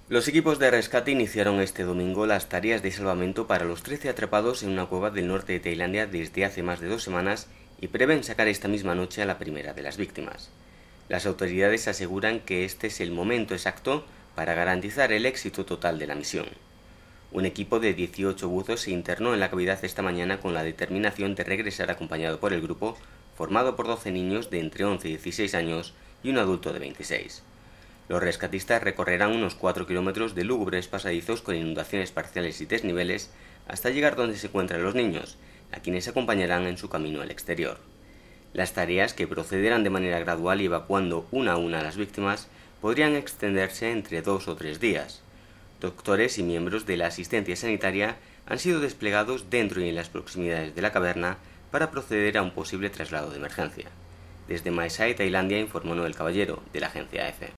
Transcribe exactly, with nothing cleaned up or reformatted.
Los equipos de rescate iniciaron este domingo las tareas de salvamento para los trece atrapados en una cueva del norte de Tailandia desde hace más de dos semanas y prevén sacar esta misma noche a la primera de las víctimas. Las autoridades aseguran que este es el momento exacto para garantizar el éxito total de la misión. Un equipo de dieciocho buzos se internó en la cavidad esta mañana con la determinación de regresar acompañado por el grupo, formado por doce niños de entre once y dieciséis años y un adulto de veintiséis. Los rescatistas recorrerán unos cuatro kilómetros de lúgubres pasadizos con inundaciones parciales y desniveles hasta llegar donde se encuentran los niños, a quienes acompañarán en su camino al exterior. Las tareas, que procederán de manera gradual y evacuando una a una a las víctimas, podrían extenderse entre dos o tres días. Doctores y miembros de la asistencia sanitaria han sido desplegados dentro y en las proximidades de la caverna para proceder a un posible traslado de emergencia. Desde Mae Sai, Tailandia, informó Noel Caballero, de la agencia E F E.